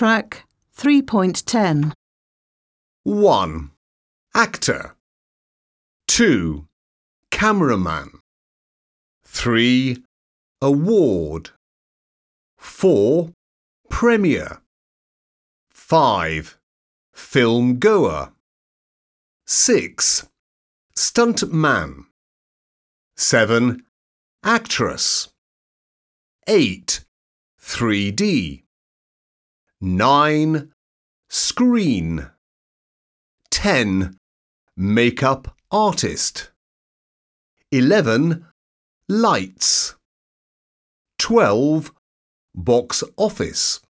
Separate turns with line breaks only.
Track 3.10.
1. Actor. 2. Cameraman. 3. Award. 4. Premiere. 5. Film goer. 6. Stunt man. 7. Actress. 8. 3D. 9. Screen. 10. Makeup artist. 11. Lights. 12. Box office.